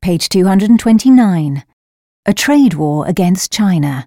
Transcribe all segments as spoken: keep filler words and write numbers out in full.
Page two hundred twenty-nine. A trade war against China.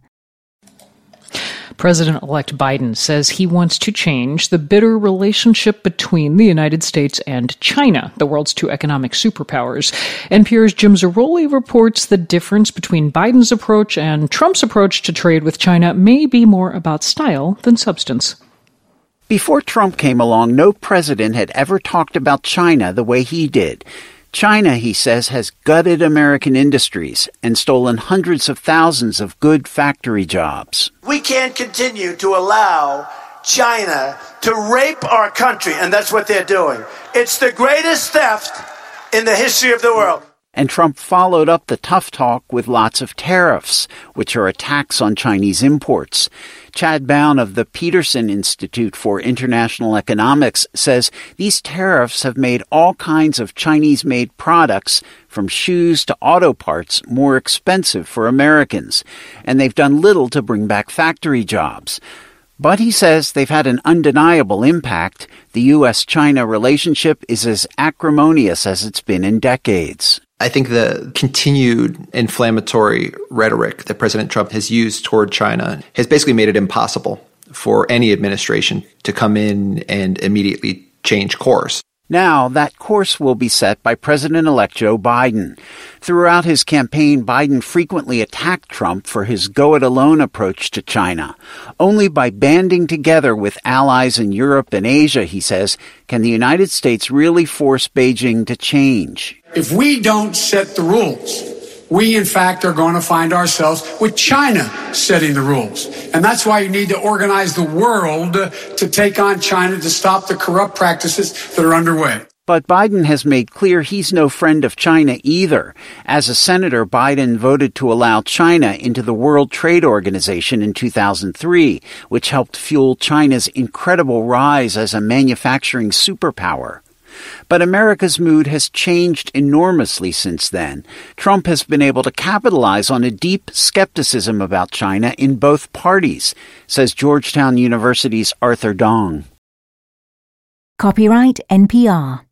President-elect Biden says he wants to change the bitter relationship between the United States and China, the world's two economic superpowers. N P R's Jim Zarroli reports the difference between Biden's approach and Trump's approach to trade with China may be more about style than substance. Before Trump came along, no president had ever talked about China the way he did. China, he says, has gutted American industries and stolen hundreds of thousands of good factory jobs. We can't continue to allow China to rape our country, and that's what they're doing. It's the greatest theft in the history of the world. And Trump followed up the tough talk with lots of tariffs, which are a tax on Chinese imports. Chad Bown of the Peterson Institute for International Economics says these tariffs have made all kinds of Chinese-made products, from shoes to auto parts, more expensive for Americans. And they've done little to bring back factory jobs. But he says they've had an undeniable impact. The U S China relationship is as acrimonious as it's been in decades. I think the continued inflammatory rhetoric that President Trump has used toward China has basically made it impossible for any administration to come in and immediately change course. Now, that course will be set by President-elect Joe Biden. Throughout his campaign, Biden frequently attacked Trump for his go-it-alone approach to China. Only by banding together with allies in Europe and Asia, he says, can the United States really force Beijing to change. If we don't set the rules, we, in fact, are going to find ourselves with China setting the rules. And that's why you need to organize the world to take on China to stop the corrupt practices that are underway. But Biden has made clear he's no friend of China either. As a senator, Biden voted to allow China into the World Trade Organization in two thousand three, which helped fuel China's incredible rise as a manufacturing superpower. But America's mood has changed enormously since then. Trump has been able to capitalize on a deep skepticism about China in both parties, says Georgetown University's Arthur Dong. Copyright N P R.